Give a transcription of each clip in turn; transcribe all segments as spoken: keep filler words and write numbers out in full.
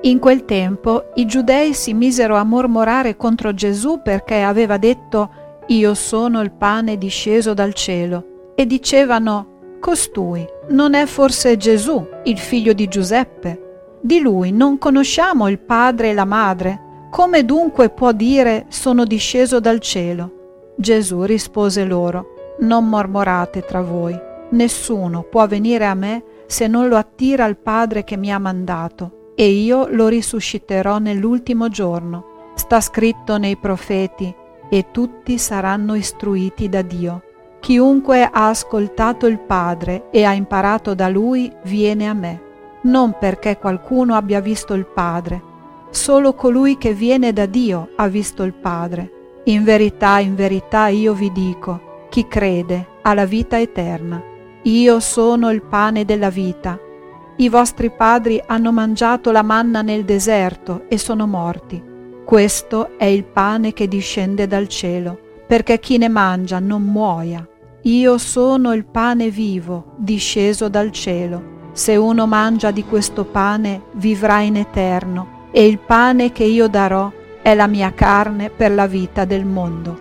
In quel tempo i giudei si misero a mormorare contro Gesù perché aveva detto: «Io sono il pane disceso dal cielo», e dicevano: «Costui non è forse Gesù, il figlio di Giuseppe? Di lui non conosciamo il padre e la madre? Come dunque può dire: sono disceso dal cielo?» Gesù rispose loro: «Non mormorate tra voi. Nessuno può venire a me se non lo attira il Padre che mi ha mandato, e io lo risusciterò nell'ultimo giorno. Sta scritto nei profeti: e tutti saranno istruiti da Dio. Chiunque ha ascoltato il Padre e ha imparato da Lui viene a me, non perché qualcuno abbia visto il Padre. Solo colui che viene da Dio ha visto il Padre. In verità, in verità io vi dico, chi crede ha la vita eterna. Io sono il pane della vita. I vostri padri hanno mangiato la manna nel deserto e sono morti. Questo è il pane che discende dal cielo, perché chi ne mangia non muoia. Io sono il pane vivo, disceso dal cielo. Se uno mangia di questo pane, vivrà in eterno, e il pane che io darò è la mia carne per la vita del mondo».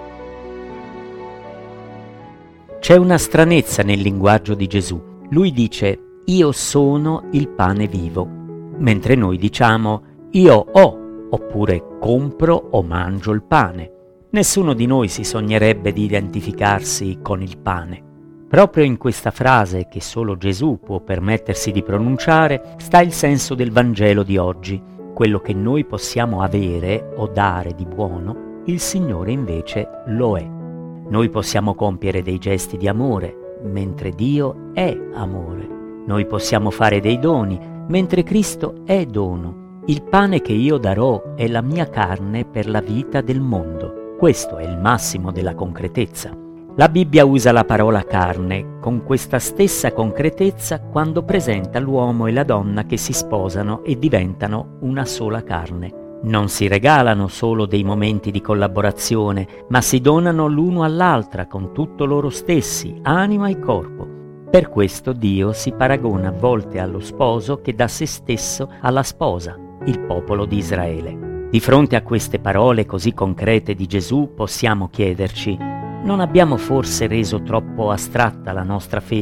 C'è una stranezza nel linguaggio di Gesù. Lui dice: «Io sono il pane vivo», mentre noi diciamo: «Io ho», oppure «compro o mangio il pane». Nessuno di noi si sognerebbe di identificarsi con il pane. Proprio in questa frase, che solo Gesù può permettersi di pronunciare, sta il senso del Vangelo di oggi. Quello che noi possiamo avere o dare di buono, il Signore invece lo è. Noi possiamo compiere dei gesti di amore, mentre Dio è amore. Noi possiamo fare dei doni, mentre Cristo è dono. Il pane che io darò è la mia carne per la vita del mondo. Questo è il massimo della concretezza. La Bibbia usa la parola carne con questa stessa concretezza quando presenta l'uomo e la donna che si sposano e diventano una sola carne. Non si regalano solo dei momenti di collaborazione, ma si donano l'uno all'altra con tutto loro stessi, anima e corpo. Per questo Dio si paragona a volte allo sposo che dà se stesso alla sposa, il popolo di Israele. Di fronte a queste parole così concrete di Gesù possiamo chiederci: non abbiamo forse reso troppo astratta la nostra fede